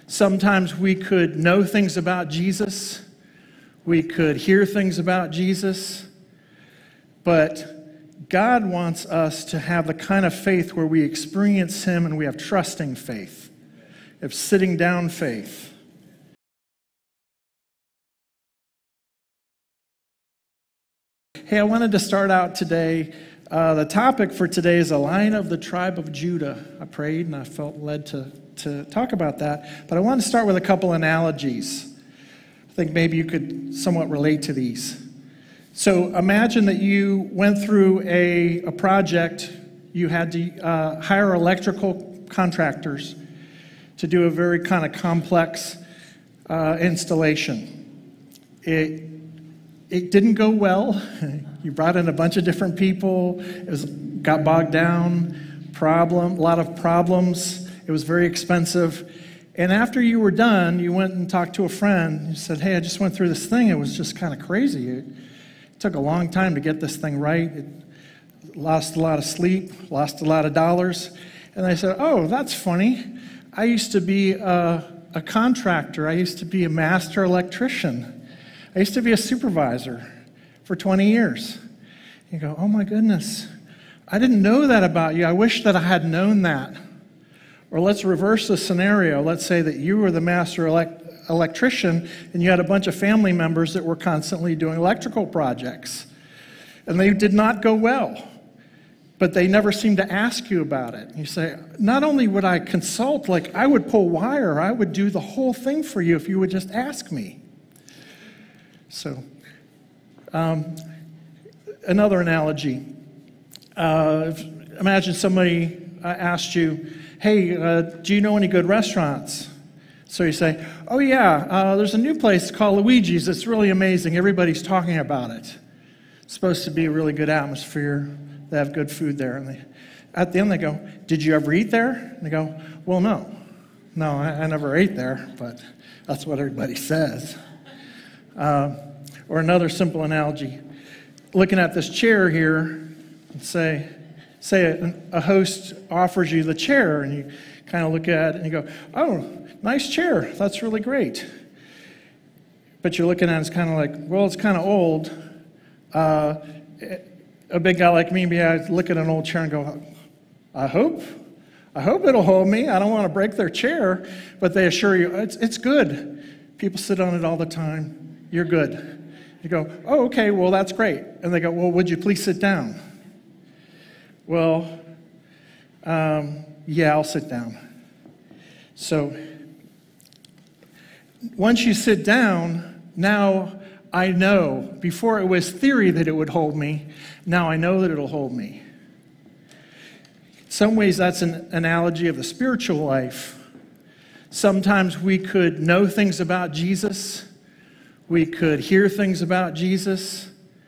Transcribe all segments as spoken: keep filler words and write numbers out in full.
Sometimes we could know things about Jesus. We could hear things about Jesus. But God wants us to have the kind of faith where we experience Him and we have trusting faith, of sitting down faith. Hey, I wanted to start out today. Uh, the topic for today is a Lion of the tribe of Judah. I prayed and I felt led to, to talk about that. But I want to start with a couple analogies. I think maybe you could somewhat relate to these. So imagine that you went through a, a project. You had to uh, hire electrical contractors to do a very kind of complex uh, installation. It It didn't go well. You brought in a bunch of different people. It was, got bogged down. Problem, a lot of problems. It was very expensive. And after you were done, you went and talked to a friend. You said, hey, I just went through this thing. It was just kind of crazy. It took a long time to get this thing right. It lost a lot of sleep, lost a lot of dollars. And they said, oh, that's funny. I used to be a, a contractor. I used to be a master electrician. I used to be a supervisor for twenty years. You go, oh my goodness, I didn't know that about you. I wish that I had known that. Or let's reverse the scenario. Let's say that you were the master elect- electrician and you had a bunch of family members that were constantly doing electrical projects. And they did not go well, but they never seemed to ask you about it. You say, not only would I consult, like I would pull wire, I would do the whole thing for you if you would just ask me. So, um, another analogy. Uh, imagine somebody uh, asked you, hey, uh, do you know any good restaurants? So you say, oh yeah, uh, there's a new place called Luigi's. It's really amazing. Everybody's talking about it. It's supposed to be a really good atmosphere. They have good food there. And they, at the end they go, did you ever eat there? And they go, well, no. No, I, I never ate there, but that's what everybody says. Uh, or another simple analogy, looking at this chair here, and say, say a, a host offers you the chair, and you kind of look at it and you go, oh, nice chair, that's really great. But you're looking at it, it's kind of like, well, it's kind of old. Uh, a big guy like me, maybe I'd look at an old chair and go, I hope, I hope it'll hold me. I don't want to break their chair, but they assure you, it's, it's good. People sit on it all the time. You're good. You go, oh, okay, well, that's great. And they go, well, would you please sit down? Well, um, yeah, I'll sit down. So once you sit down, now I know. Before it was theory that it would hold me. Now I know that it'll hold me. In some ways, that's an analogy of the spiritual life. Sometimes we could know things about Jesus. We could hear things about Jesus,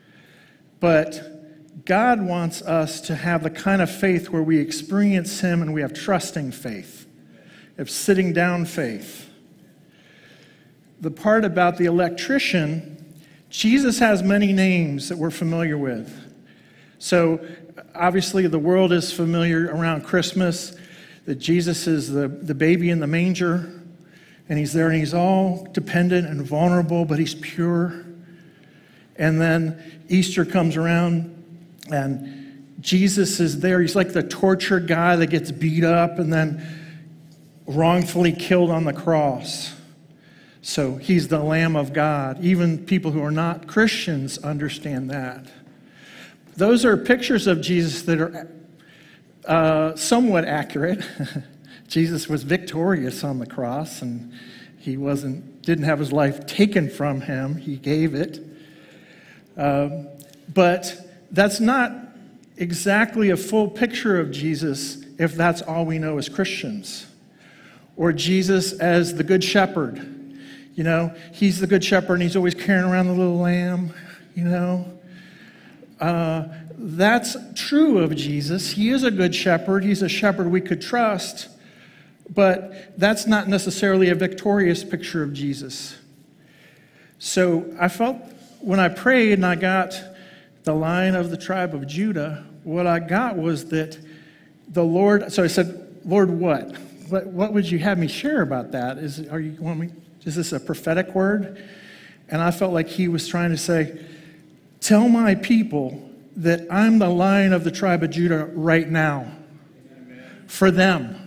but God wants us to have the kind of faith where we experience Him and we have trusting faith, of sitting down faith. The part about the electrician, Jesus has many names that we're familiar with. So obviously the world is familiar around Christmas that Jesus is the, the baby in the manger. And he's there and he's all dependent and vulnerable, but he's pure. And then Easter comes around and Jesus is there. He's like the tortured guy that gets beat up and then wrongfully killed on the cross. So he's the Lamb of God. Even people who are not Christians understand that. Those are pictures of Jesus that are uh, somewhat accurate. Jesus was victorious on the cross, and he wasn't didn't have his life taken from him. He gave it. Um, but that's not exactly a full picture of Jesus if that's all we know as Christians. Or Jesus as the Good Shepherd. You know, he's the Good Shepherd, and he's always carrying around the little lamb, you know. Uh, that's true of Jesus. He is a Good Shepherd. He's a shepherd we could trust. But that's not necessarily a victorious picture of Jesus. So I felt when I prayed and I got the Lion of the tribe of Judah, what I got was that the Lord, so I said, Lord, what? what, what would you have me share about that? Is, are you, want me, is this a prophetic word? And I felt like he was trying to say, tell my people that I'm the Lion of the tribe of Judah right now. Amen. For them.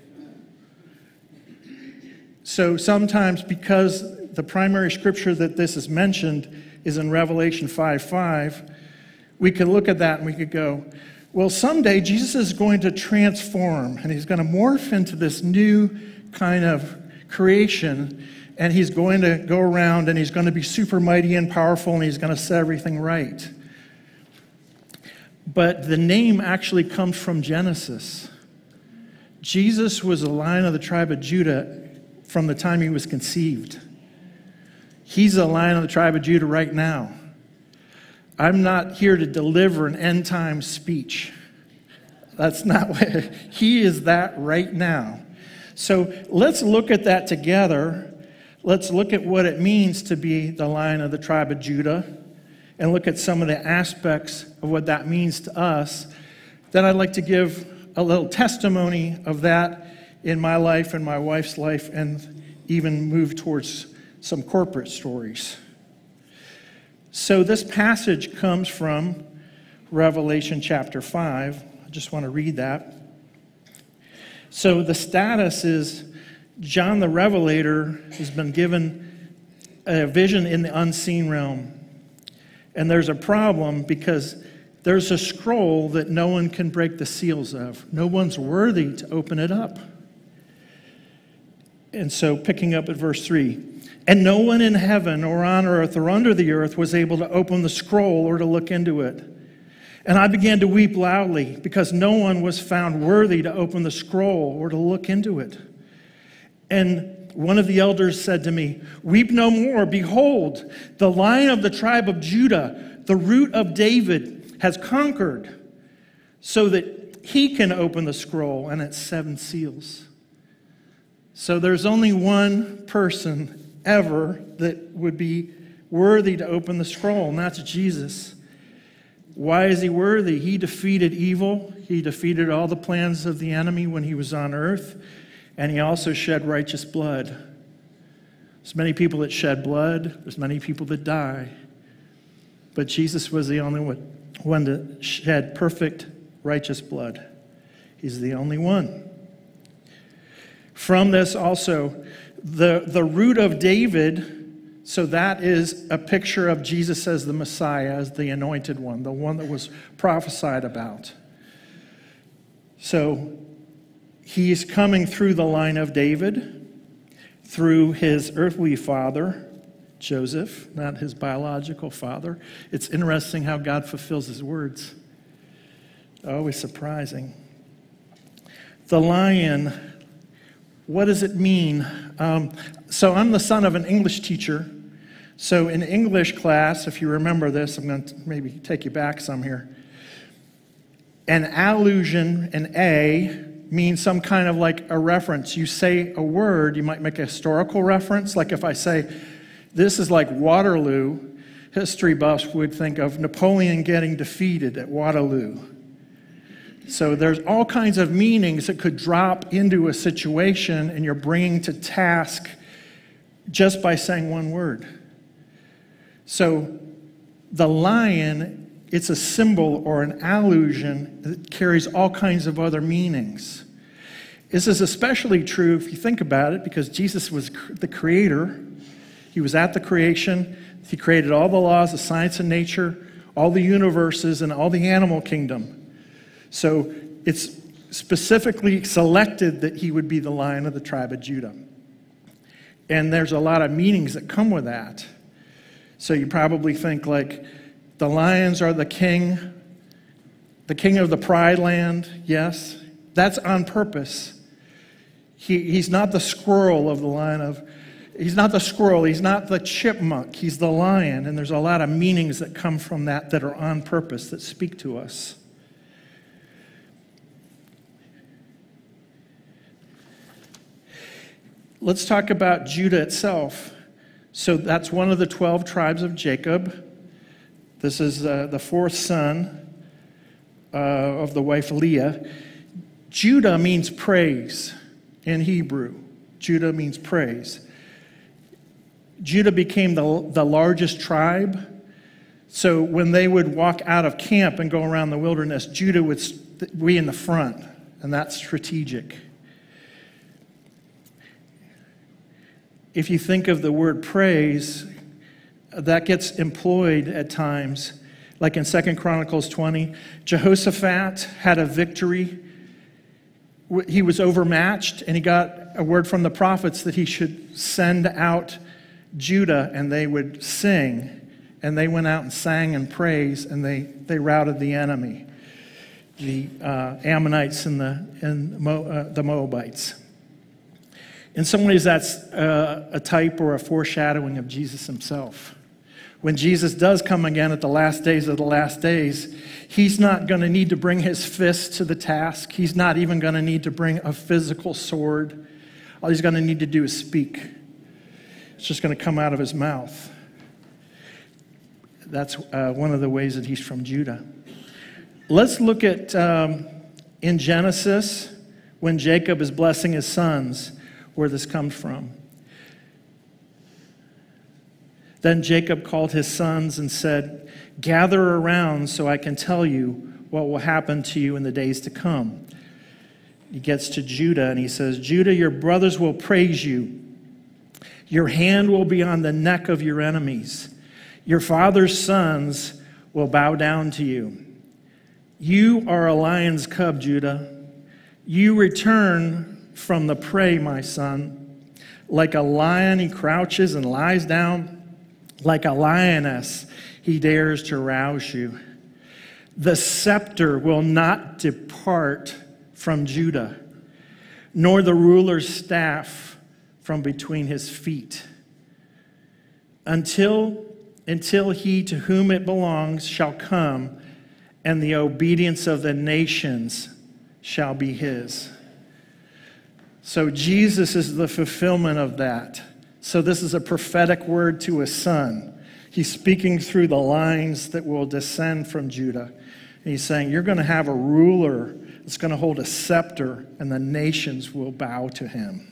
So sometimes, because the primary scripture that this is mentioned is in Revelation five five, we could look at that and we could go, well, someday Jesus is going to transform and he's going to morph into this new kind of creation, and he's going to go around and he's going to be super mighty and powerful and he's going to set everything right. But the name actually comes from Genesis. Jesus was the Lion of the tribe of Judah from the time he was conceived. He's the Lion of the tribe of Judah right now. I'm not here to deliver an end time speech. That's not what, he is that right now. So let's look at that together. Let's look at what it means to be the Lion of the tribe of Judah and look at some of the aspects of what that means to us. Then I'd like to give a little testimony of that in my life and my wife's life, and even move towards some corporate stories. So this passage comes from Revelation chapter five. I just want to read that. So the status is John the Revelator has been given a vision in the unseen realm. And there's a problem because there's a scroll that no one can break the seals of. No one's worthy to open it up. And so picking up at verse three, and no one in heaven or on earth or under the earth was able to open the scroll or to look into it. And I began to weep loudly because no one was found worthy to open the scroll or to look into it. And one of the elders said to me, weep no more. Behold, the Lion of the tribe of Judah, the root of David, has conquered so that he can open the scroll and its seven seals. So there's only one person ever that would be worthy to open the scroll, and that's Jesus. Why is he worthy? He defeated evil. He defeated all the plans of the enemy when he was on earth, and he also shed righteous blood. There's many people that shed blood. There's many people that die. But Jesus was the only one to shed perfect righteous blood. He's the only one. From this also, the, the root of David, so that is a picture of Jesus as the Messiah, as the anointed one, the one that was prophesied about. So he's coming through the line of David, through his earthly father, Joseph, not his biological father. It's interesting how God fulfills his words. Always surprising. The lion. What does it mean? Um, so I'm the son of an English teacher. So in English class, if you remember this, I'm going to maybe take you back some here. An allusion, an a, means some kind of like a reference. You say a word, you might make a historical reference. Like if I say, this is like Waterloo, history buffs would think of Napoleon getting defeated at Waterloo. So there's all kinds of meanings that could drop into a situation and you're bringing to task just by saying one word. So the lion, it's a symbol or an allusion that carries all kinds of other meanings. This is especially true if you think about it because Jesus was the creator. He was at the creation. He created all the laws of science and nature, all the universes, and all the animal kingdom. So it's specifically selected that he would be the Lion of the tribe of Judah. And there's a lot of meanings that come with that. So you probably think like the lions are the king, the king of the pride land, yes. That's on purpose. He, he's not the squirrel of the line of, he's not the squirrel, he's not the chipmunk, he's the lion. And there's a lot of meanings that come from that that are on purpose, that speak to us. Let's talk about Judah itself. So that's one of the twelve tribes of Jacob. This is uh, the fourth son uh, of the wife Leah. Judah means praise. in Hebrew. Judah means praise. Judah became the, the largest tribe. So when they would walk out of camp and go around the wilderness, Judah would be in the front, and that's strategic. If you think of the word praise, that gets employed at times. Like in Second Chronicles twenty, Jehoshaphat had a victory. He was overmatched, and he got a word from the prophets that he should send out Judah, and they would sing. And they went out and sang and praised, and they, they routed the enemy, the uh, Ammonites and the, and Mo, uh, the Moabites. In some ways, that's uh, a type or a foreshadowing of Jesus himself. When Jesus does come again at the last days of the last days, he's not going to need to bring his fist to the task. He's not even going to need to bring a physical sword. All he's going to need to do is speak. It's just going to come out of his mouth. That's uh, one of the ways that he's from Judah. Let's look at um, in Genesis, when Jacob is blessing his sons, where this comes from. Then Jacob called his sons and said, "Gather around so I can tell you what will happen to you in the days to come." He gets to Judah and he says, "Judah, your brothers will praise you. Your hand will be on the neck of your enemies. Your father's sons will bow down to you. You are a lion's cub, Judah. You return from the prey, my son. Like a lion, he crouches and lies down. Like a lioness, he dares to rouse you. The scepter will not depart from Judah, nor the ruler's staff from between his feet, until until he to whom it belongs shall come, and the obedience of the nations shall be his." So Jesus is the fulfillment of that. So this is a prophetic word to his son. He's speaking through the lines that will descend from Judah. And he's saying, you're going to have a ruler that's going to hold a scepter, and the nations will bow to him.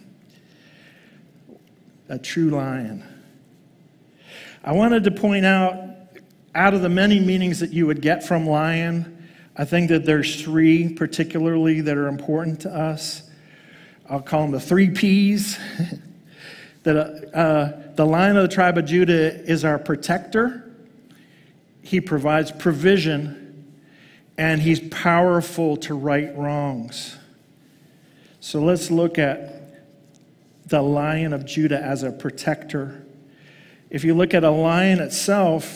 A true lion. I wanted to point out, out of the many meanings that you would get from lion, I think that there's three particularly that are important to us. I'll call them the three P's. that uh, the Lion of the tribe of Judah is our protector. He provides provision, and he's powerful to right wrongs. So let's look at the Lion of Judah as a protector. If you look at a lion itself,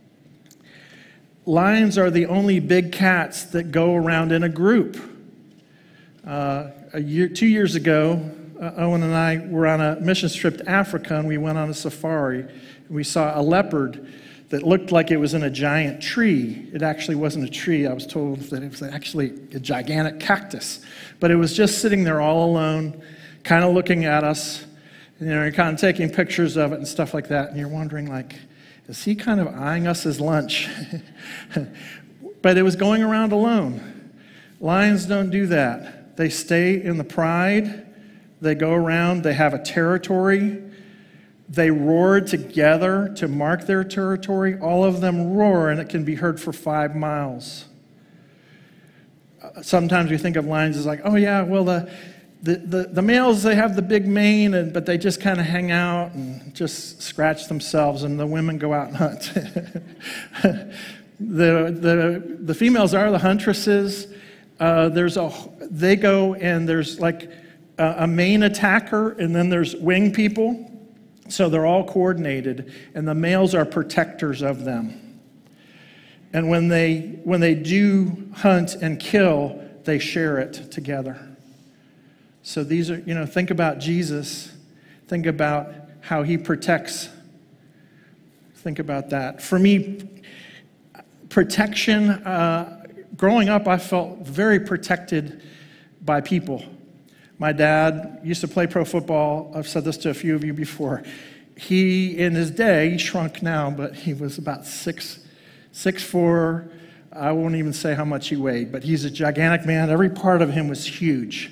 lions are the only big cats that go around in a group. Uh, a year, two years ago, uh, Owen and I were on a mission trip to Africa, and we went on a safari. We saw a leopard that looked like it was in a giant tree. It actually wasn't a tree. I was told that it was actually a gigantic cactus. But it was just sitting there all alone, kind of looking at us. You know, you're kind of taking pictures of it and stuff like that, and you're wondering, like, is he kind of eyeing us as lunch? But it was going around alone. Lions don't do that. They stay in the pride. They go around. They have a territory. They roar together to mark their territory. All of them roar, and it can be heard for five miles. Sometimes we think of lions as like, oh yeah, well, the the, the, the males, they have the big mane, and, but they just kind of hang out and just scratch themselves, and the women go out and hunt. the, the, the females are the huntresses. Uh, there's a, they go, and there's like a, a main attacker, and then there's wing people. So they're all coordinated, and the males are protectors of them. And when they when they do hunt and kill, they share it together. So these are, you know, think about Jesus. Think about how he protects. Think about that. For me, protection, uh, growing up, I felt very protected by people. My dad used to play pro football. I've said this to a few of you before. He, in his day, he shrunk now, but he was about six, six four. I won't even say how much he weighed, but he's a gigantic man. Every part of him was huge.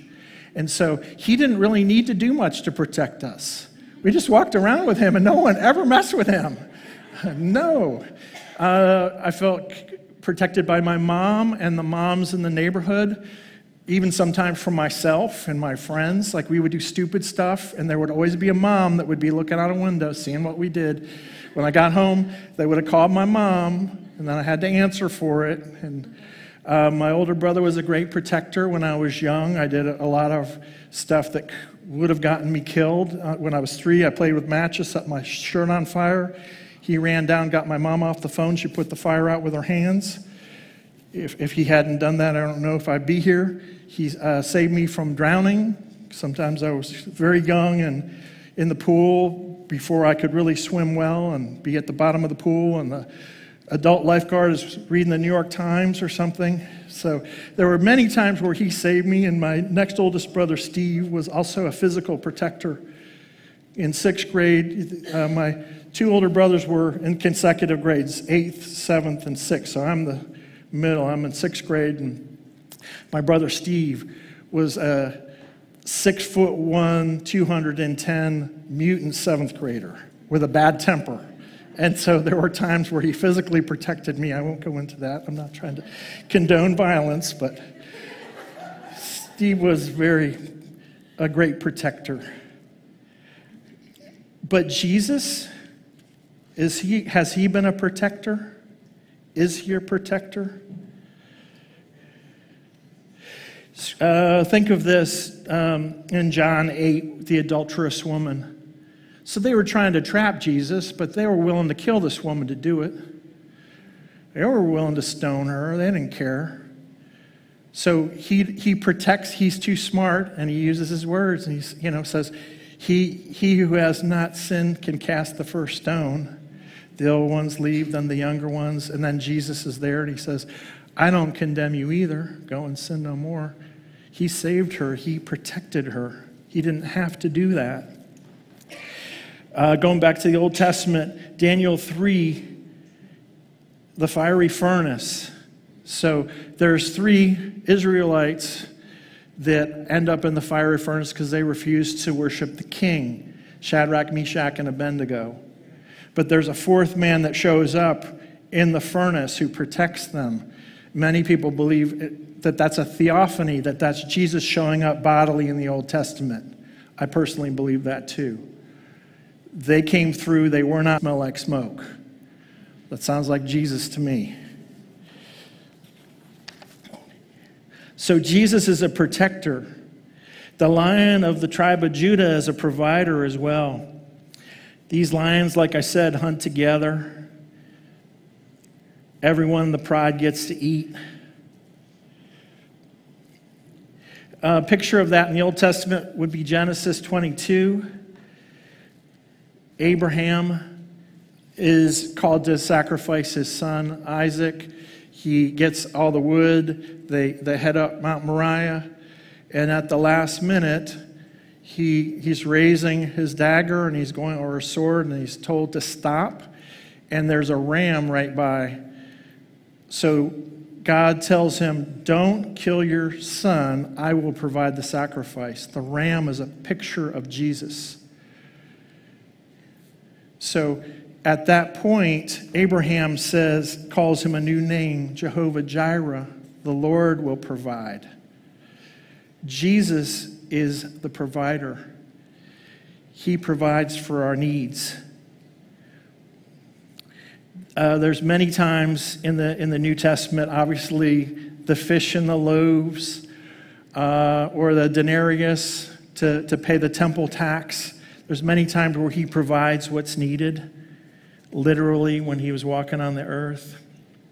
And so he didn't really need to do much to protect us. We just walked around with him and no one ever messed with him. No. Uh, I felt protected by my mom and the moms in the neighborhood, even sometimes from myself and my friends. Like, we would do stupid stuff, and there would always be a mom that would be looking out a window, seeing what we did. When I got home, they would have called my mom, and then I had to answer for it. And uh, my older brother was a great protector when I was young. I did a lot of stuff that would have gotten me killed. Uh, when I was three, I played with matches, set my shirt on fire. He ran down, got my mom off the phone. She put the fire out with her hands. If, if he hadn't done that, I don't know if I'd be here. He uh, saved me from drowning. Sometimes I was very young and in the pool before I could really swim well and be at the bottom of the pool, and the adult lifeguard is reading the New York Times or something. So there were many times where he saved me, and my next oldest brother, Steve, was also a physical protector. In sixth grade, uh, my two older brothers were in consecutive grades, eighth, seventh, and sixth. So I'm the middle. I'm in sixth grade, and my brother Steve was a six foot one, two hundred ten mutant seventh grader with a bad temper. And so there were times where he physically protected me. I won't go into that. I'm not trying to condone violence, but Steve was very, a great protector. But Jesus, is he, has he been a protector? Is he a protector? Uh, think of this um, in John eight, the adulterous woman. So they were trying to trap Jesus, but they were willing to kill this woman to do it. They were willing to stone her. They didn't care. So he he protects. He's too smart, and he uses his words, and he you know says, "He he who has not sinned can cast the first stone." The old ones leave, then the younger ones, and then Jesus is there, and he says, "I don't condemn you either. Go and sin no more." He saved her. He protected her. He didn't have to do that. Uh, going back to the Old Testament, Daniel three, the fiery furnace. So there's three Israelites that end up in the fiery furnace because they refused to worship the king, Shadrach, Meshach, and Abednego. But there's a fourth man that shows up in the furnace who protects them. Many people believe that that's a theophany, that that's Jesus showing up bodily in the Old Testament. I personally believe that too. They came through, they were not smell like smoke. That sounds like Jesus to me. So Jesus is a protector. The Lion of the tribe of Judah is a provider as well. These lions, like I said, hunt together. Everyone in the pride gets to eat. A picture of that in the Old Testament would be Genesis twenty-two. Abraham is called to sacrifice his son Isaac. He gets all the wood. They, they head up Mount Moriah. And at the last minute, he he's raising his dagger and he's going, or a sword, and he's told to stop. And there's a ram right by. So God tells him, "Don't kill your son. I will provide the sacrifice." The ram is a picture of Jesus. So at that point, Abraham says, calls him a new name, Jehovah Jireh, the Lord will provide. Jesus is the provider. He provides for our needs. Uh, there's many times in the in the New Testament, obviously, the fish and the loaves, uh, or the denarius to, to pay the temple tax. There's many times where he provides what's needed, literally when he was walking on the earth.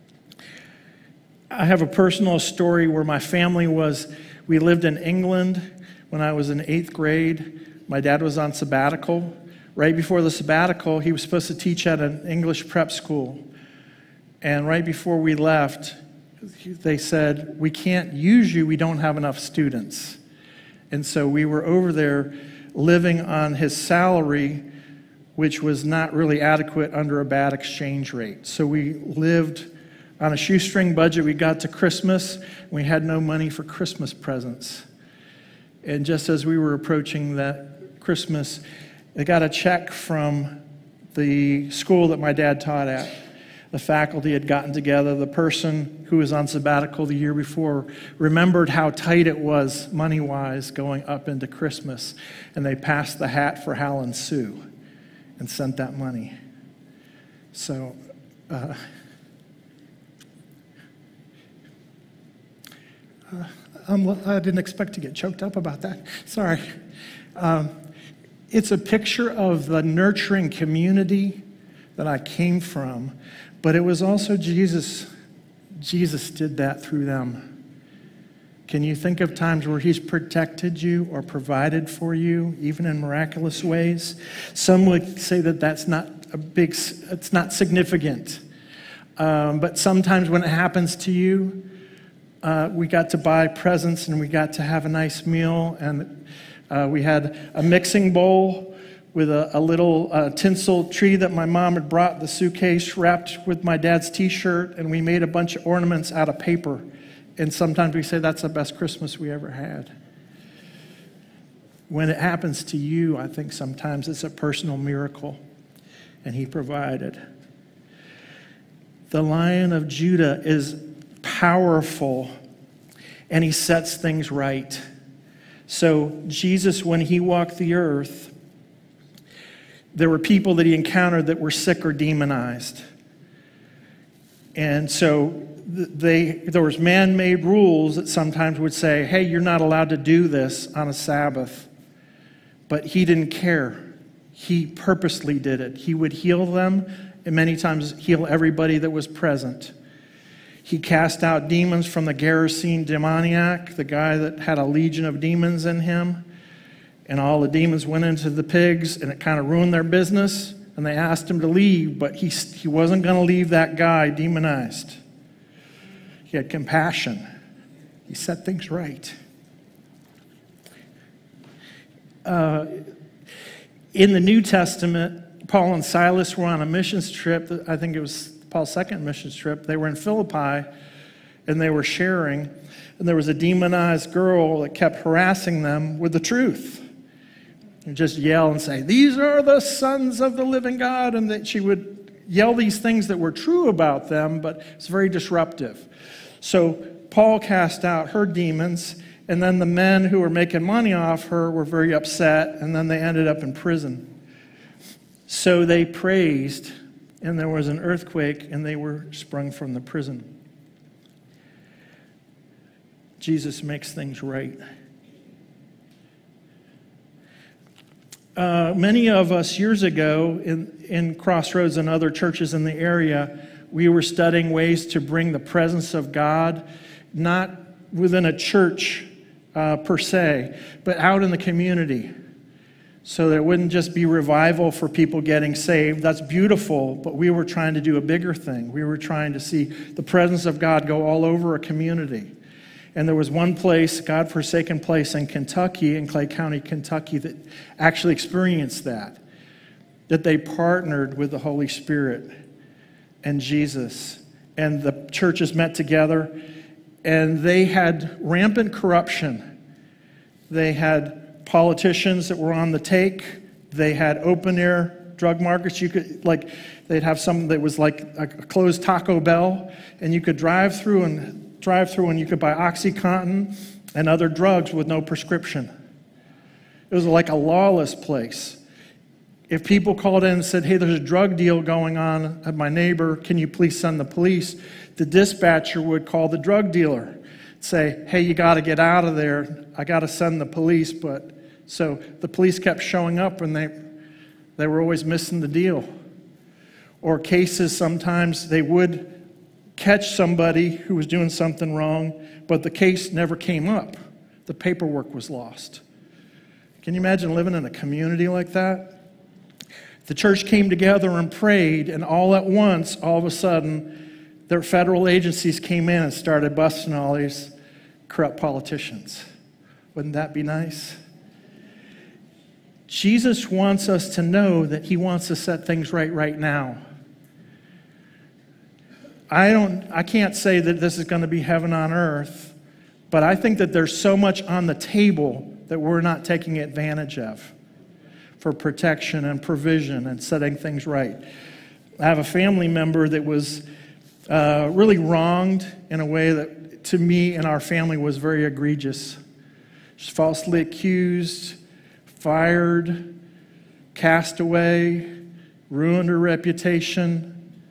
I have a personal story where my family was, we lived in England when I was in eighth grade. My dad was on sabbatical. Right before the sabbatical, he was supposed to teach at an English prep school. And right before we left, they said, "We can't use you, we don't have enough students." And so we were over there living on his salary, which was not really adequate under a bad exchange rate. So we lived on a shoestring budget. We got to Christmas, we had no money for Christmas presents. And just as we were approaching that Christmas, they got a check from the school that my dad taught at. The faculty had gotten together. The person who was on sabbatical the year before remembered how tight it was money-wise going up into Christmas. And they passed the hat for Hal and Sue and sent that money. So, uh, uh, I'm, I didn't expect to get choked up about that. Sorry. Um, it's a picture of the nurturing community that I came from. But it was also Jesus. Jesus did that through them. Can you think of times where he's protected you or provided for you, even in miraculous ways? Some would say that that's not a big, it's not significant. Um, but sometimes when it happens to you, uh, we got to buy presents and we got to have a nice meal. And uh, we had a mixing bowl with a, a little uh, tinsel tree that my mom had brought, the suitcase wrapped with my dad's t-shirt, and we made a bunch of ornaments out of paper. And sometimes we say that's the best Christmas we ever had. When it happens to you, I think sometimes it's a personal miracle, and he provided. The Lion of Judah is powerful, and he sets things right. So Jesus, when he walked the earth, there were people that he encountered that were sick or demonized. And so they, there was man-made rules that sometimes would say, hey, you're not allowed to do this on a Sabbath. But he didn't care. He purposely did it. He would heal them, and many times heal everybody that was present. He cast out demons from the Gerasene demoniac, the guy that had a legion of demons in him. And all the demons went into the pigs, and it kind of ruined their business. And they asked him to leave, but he, he wasn't going to leave that guy demonized. He had compassion. He set things right. Uh, in the New Testament, Paul and Silas were on a missions trip. I think it was Paul's second missions trip. They were in Philippi, and they were sharing. And there was a demonized girl that kept harassing them with the truth. And just yell and say, these are the sons of the living God. And that she would yell these things that were true about them, but it's very disruptive. So Paul cast out her demons, and then the men who were making money off her were very upset, and then they ended up in prison. So they praised, and there was an earthquake, and they were sprung from the prison. Jesus makes things right. Uh, many of us years ago in, in Crossroads and other churches in the area, we were studying ways to bring the presence of God, not within a church uh, per se, but out in the community. So that it wouldn't just be revival for people getting saved. That's beautiful, but we were trying to do a bigger thing. We were trying to see the presence of God go all over a community. And there was one place, God-forsaken place in Kentucky, in Clay County, Kentucky, that actually experienced that. That they partnered with the Holy Spirit and Jesus. And the churches met together, and they had rampant corruption. They had politicians that were on the take. They had open-air drug markets. You could, like, they'd have something that was like a closed Taco Bell, and you could drive through and drive through and you could buy OxyContin and other drugs with no prescription. It was like a lawless place. If people called in and said, hey, there's a drug deal going on at my neighbor, can you please send the police? The dispatcher would call the drug dealer, say, hey, you got to get out of there. I got to send the police. But so the police kept showing up, and they they were always missing the deal. Or cases, sometimes they would catch somebody who was doing something wrong, but the case never came up. The paperwork was lost. Can you imagine living in a community like that? The church came together and prayed, and all at once, all of a sudden, their federal agencies came in and started busting all these corrupt politicians. Wouldn't that be nice? Jesus wants us to know that he wants to set things right right now. I don't, I can't say that this is going to be heaven on earth, but I think that there's so much on the table that we're not taking advantage of for protection and provision and setting things right. I have a family member that was uh, really wronged in a way that to me and our family was very egregious. She's falsely accused, fired, cast away, ruined her reputation.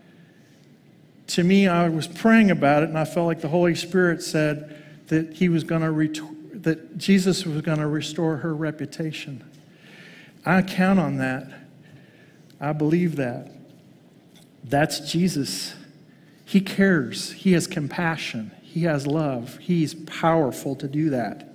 To me, I was praying about it, and I felt like the Holy Spirit said that he was going to ret- that Jesus was going to restore her reputation. I count on that. I believe that. That's Jesus. He cares. He has compassion. He has love. He's powerful to do that.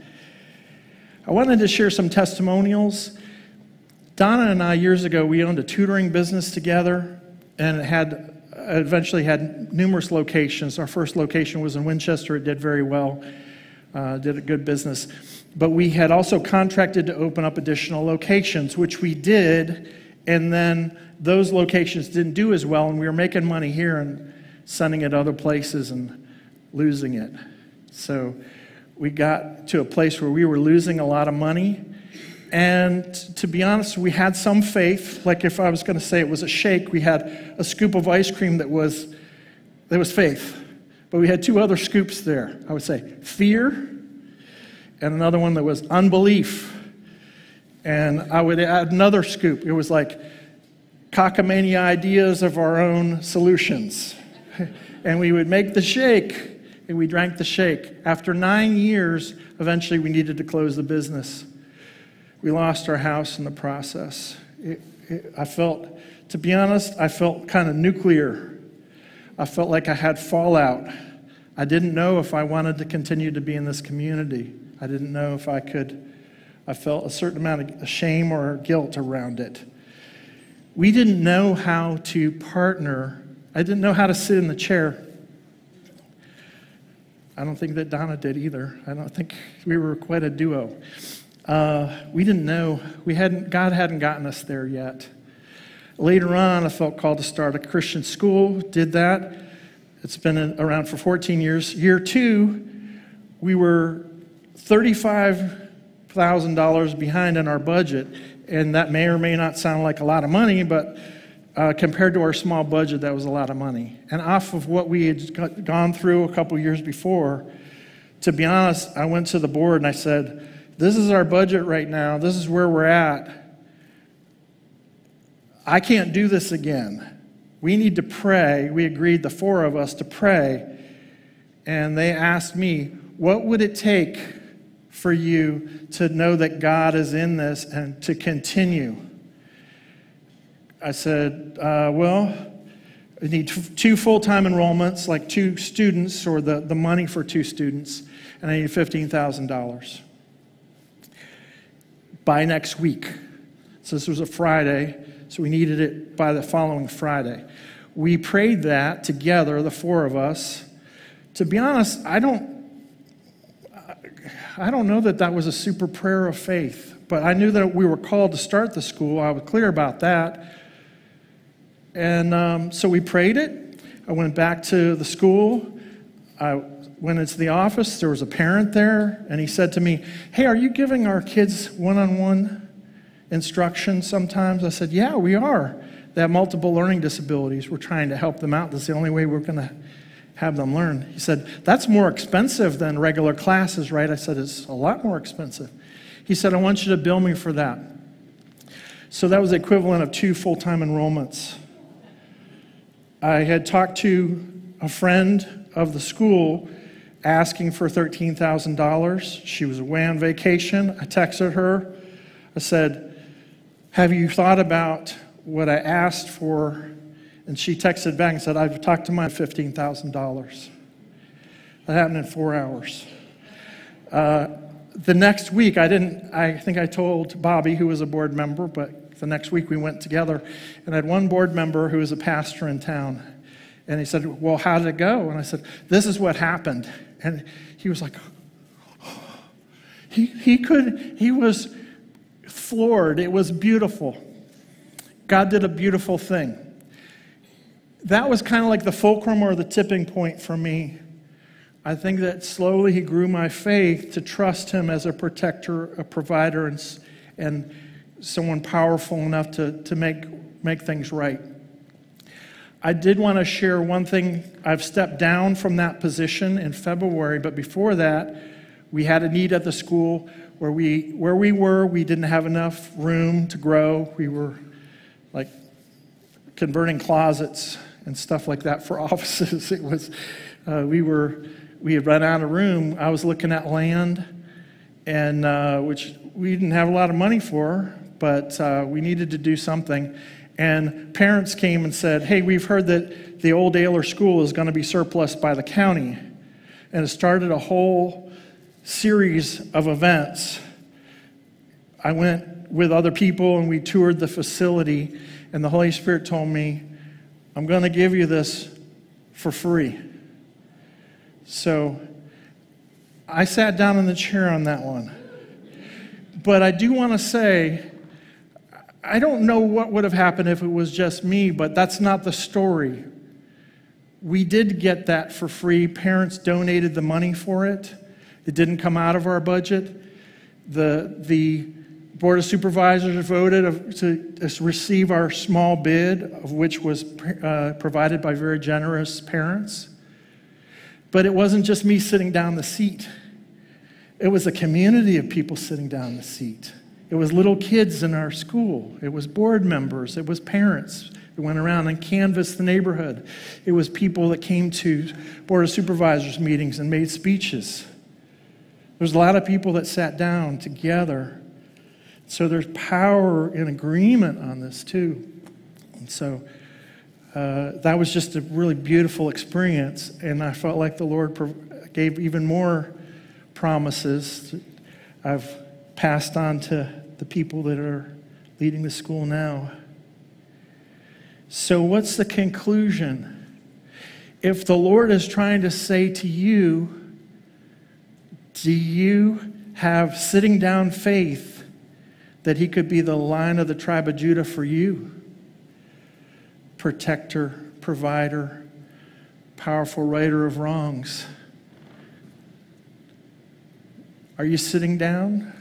I wanted to share some testimonials. Donna and I, years ago, we owned a tutoring business together, and it had eventually had numerous locations. Our first location was in Winchester. It did very well, uh, did a good business. But we had also contracted to open up additional locations, which we did, and then those locations didn't do as well, and we were making money here and sending it other places and losing it. So we got to a place where we were losing a lot of money. And to be honest, we had some faith. Like if I was going to say it was a shake, we had a scoop of ice cream that was that was faith. But we had two other scoops there. I would say fear, and another one that was unbelief. And I would add another scoop. It was like cockamamie ideas of our own solutions. And we would make the shake, and we drank the shake. After nine years, eventually we needed to close the business. We lost our house in the process. It, it, I felt, to be honest, I felt kind of nuclear. I felt like I had fallout. I didn't know if I wanted to continue to be in this community. I didn't know if I could. I felt a certain amount of shame or guilt around it. We didn't know how to partner. I didn't know how to sit in the chair. I don't think that Donna did either. I don't think we were quite a duo. Uh, we didn't know. We hadn't. God hadn't gotten us there yet. Later on, I felt called to start a Christian school. Did that. It's been around for fourteen years. Year two, we were thirty-five thousand dollars behind in our budget, and that may or may not sound like a lot of money, but uh, compared to our small budget, that was a lot of money. And off of what we had got, gone through a couple years before, to be honest, I went to the board and I said, this is our budget right now. This is where we're at. I can't do this again. We need to pray. We agreed, the four of us, to pray. And they asked me, what would it take for you to know that God is in this and to continue? I said, uh, well, I need two full-time enrollments, like two students, or the, the money for two students, and I need fifteen thousand dollars. By next week. So this was a Friday, so we needed it by the following Friday. We prayed that together, the four of us. To be honest, I don't, I don't know that that was a super prayer of faith, but I knew that we were called to start the school. I was clear about that. And um, so we prayed it. I went back to the school. I went into the office. There was a parent there, and he said to me, hey, are you giving our kids one-on-one instruction sometimes? I said, yeah, we are. They have multiple learning disabilities. We're trying to help them out. That's the only way we're going to have them learn. He said, that's more expensive than regular classes, right? I said, it's a lot more expensive. He said, I want you to bill me for that. So that was the equivalent of two full-time enrollments. I had talked to a friend of the school asking for thirteen thousand dollars. She was away on vacation. I texted her. I said, have you thought about what I asked for? And she texted back and said, I've talked to my fifteen thousand dollars. That happened in four hours. Uh, the next week, I didn't, I think I told Bobby, who was a board member, but the next week we went together, and I had one board member who was a pastor in town. And he said, well, how did it go? And I said, this is what happened. And he was like, oh. he, he could, he was floored. It was beautiful. God did a beautiful thing. That was kind of like the fulcrum or the tipping point for me I think that slowly he grew my faith to trust him as a protector, a provider, and, and someone powerful enough to, to make, make things right. I did want to share one thing. I've stepped down from that position in February, but before that, we had a need at the school where we where we were, we didn't have enough room to grow. We were like converting closets and stuff like that for offices. It was, uh, we were, we had run out of room. I was looking at land, and uh, which we didn't have a lot of money for, but uh, we needed to do something. And parents came and said, hey, we've heard that the old Ayler School is going to be surplus by the county. And it started a whole series of events. I went with other people and we toured the facility, and the Holy Spirit told me, I'm going to give you this for free. So I sat down in the chair on that one. But I do want to say, I don't know what would have happened if it was just me, but that's not the story. We did get that for free. Parents donated the money for it. It didn't come out of our budget. The, the Board of Supervisors voted to, to receive our small bid, of which was uh, provided by very generous parents. But it wasn't just me sitting down the seat. It was a community of people sitting down the seat. It was little kids in our school. It was board members. It was parents who went around and canvassed the neighborhood. It was people that came to Board of Supervisors meetings and made speeches. There's a lot of people that sat down together. So there's power in agreement on this too. And so uh, that was just a really beautiful experience. And I felt like the Lord gave even more promises. I've passed on to the people that are leading the school now. So what's the conclusion? If the Lord is trying to say to you, do you have sitting down faith that he could be the Lion of the tribe of Judah for you? Protector, provider, powerful righter of wrongs. Are you sitting down?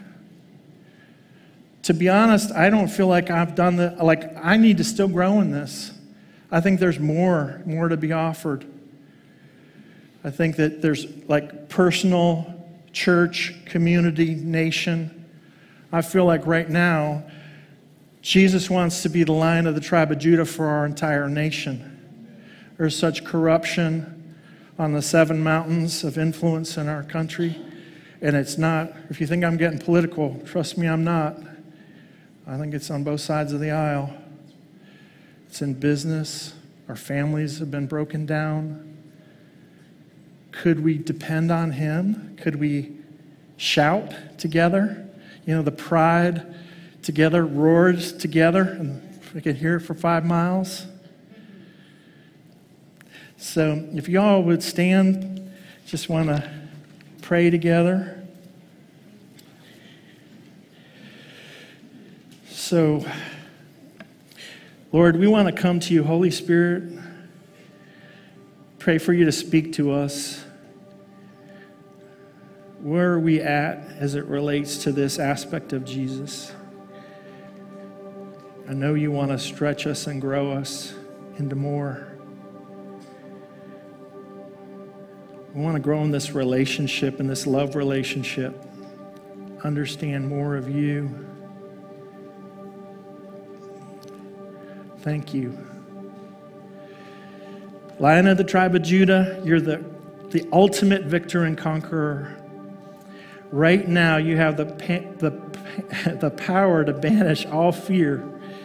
To be honest, I don't feel like I've done the, like I need to still grow in this. I think there's more, more to be offered. I think that there's like personal, church, community, nation. I feel like right now, Jesus wants to be the Lion of the tribe of Judah for our entire nation. There's such corruption on the seven mountains of influence in our country. And it's not, if you think I'm getting political, trust me, I'm not. I think it's on both sides of the aisle. It's in business. Our families have been broken down. Could we depend on him? Could we shout together? You know, the pride together roars together, and we could hear it for five miles. So if y'all would stand, just want to pray together. So, Lord, we want to come to you, Holy Spirit. Pray for you to speak to us. Where are we at as it relates to this aspect of Jesus? I know you want to stretch us and grow us into more. We want to grow in this relationship, in this love relationship, understand more of you. Thank you. Lion of the tribe of Judah, you're the, the ultimate victor and conqueror. Right now, you have the, the, the power to banish all fear.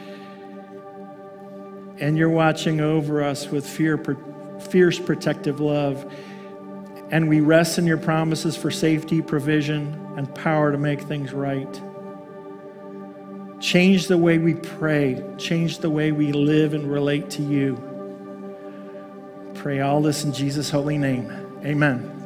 And you're watching over us with fear, fierce protective love. And we rest in your promises for safety, provision, and power to make things right. Change the way we pray. Change the way we live and relate to you. Pray all this in Jesus' holy name. Amen.